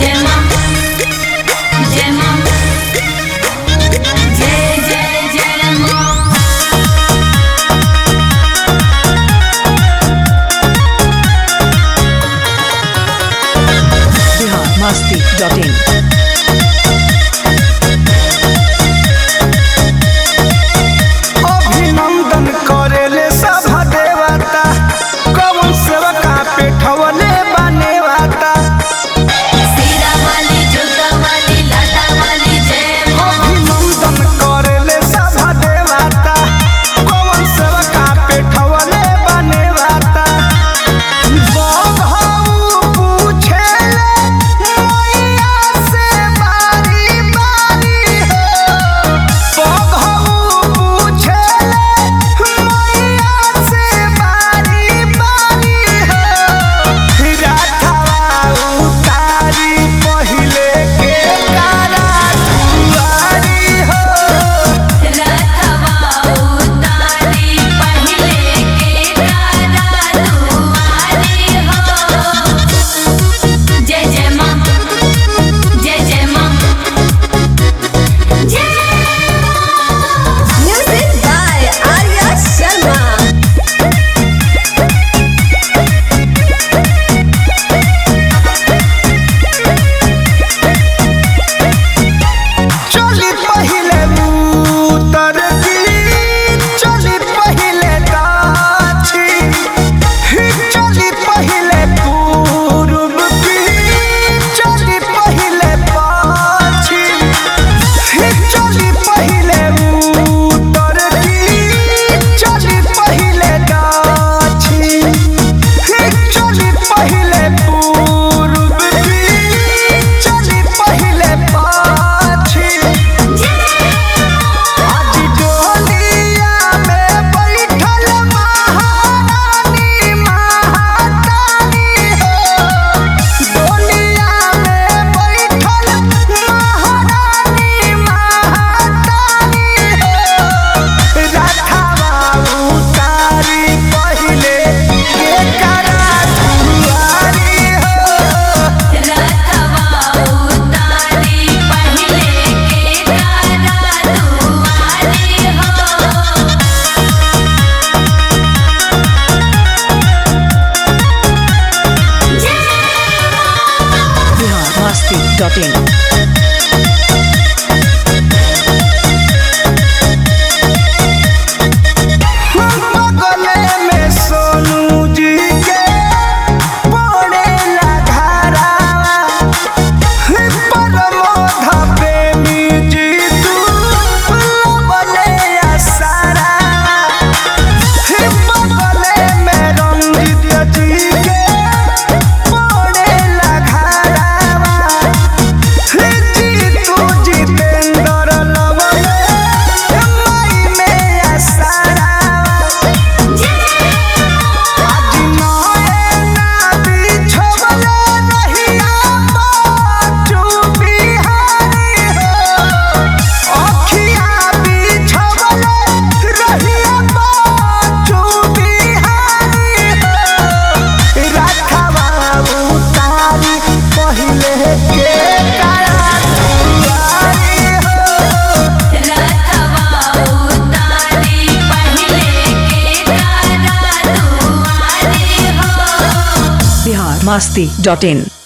जय मां जय मां जय जय जय मां। biharmasti.in अभिनंदन करेले सभा देवता कौन सेवका पेठवले बनेवाता। सीरा वाली जूता वाली लाटा वाली जय मां। अभिनंदन करेले सभा देवता कौन सेवका पेठवले बनेवाता। बघऊ पूछेले मैया से बारी बारी हो। बघऊ पूछेले मैया से बारी बारी हो। राठवा उतारी पहिले के कारा दुआरी हो। रथवा उतारी पहिले के तारा दुआरी हो। जय जय मां जय जय मां जय मां। Music by Arya Sharma. चली पहिले उतर गिरी चली पहिले दक्षिण चली पहिले पूर्व गिरी चली पहिले पश्चिम चली पहिले उतर गिरी चली पहिले दक्षिण चली पहिले पूर्व गिरी चली पहिले पश्चिम। आज डोलिया में बैठल महारानी महातारी हो। डोलिया में बैठल महारानी महातारी हो। रथवा उतारी पहिले के करा दुआरी हो। रथवा उतारी पहिले के तारा दुआरी हो। biharmasti.in बगले में सोनू जी के पड़ेला घरावा। परमोध प्रेमी जी तू लबले असरावा। बगले में रंजित जी के पड़ेला घरावा। जीतू जितेंद्र लबले माई में असरावा। आज नैना बिछवले रहिया बच्चू बिहारी हो। अखिया बिछवले रहिया बच्चू बिहारी हो। रथवा उतारी पहिले के कारा दुआरी हो। रथवा उतारी पहिले के तारा दुआरी हो। biharmasti.in